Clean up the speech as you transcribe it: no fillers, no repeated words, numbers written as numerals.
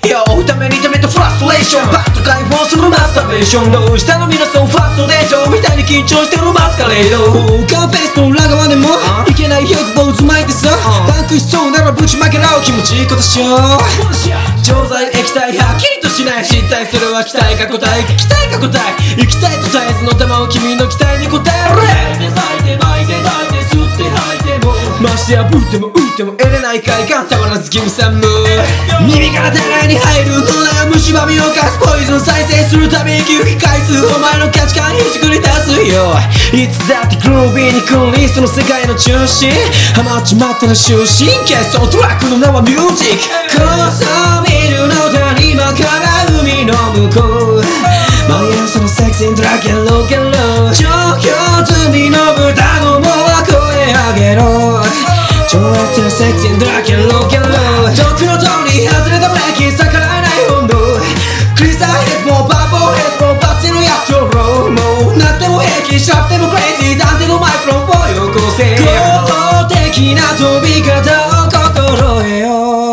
よためにためたフラストレーションバッと解放するマスターベーションどうしたの皆さんファーストデートみたいに緊張してるマスカレードカーフェイスの裏側でもいけない欲望渦巻いてさパンクしそうならぶちまけろ気持ちいいことしよう錠剤液体はっきりとしない失態それは期待か答え期待か答え行きたいと絶えずの玉を君の期待に応える咲いて咲いて巻いて抱いて吸って吐いてもましてやぶっても打っても得れない快感たまらずギムサム耳から体に入るこの蝕みを犯すポイズン再生するたび息吹き返すお前の価値観ひじくり出すよいつだってグロービーに来るリストの世界の中心ハマっちまったら終身決闘トラックの名はミュージック高層ビルの谷間から海の向こう毎朝のセクシードラゲンロケンロ調教済みの豚のもは声上げろ超越のセクシードラゲンロケンロ毒の通り外れたブレーキ逆らえない温度クリスタルヘッドもパーポーヘッドもバッチの役所ローもうなっても平気シャープでもクレイジーダンテのマイクロフォンをよこせ合法的な飛び方を心得よ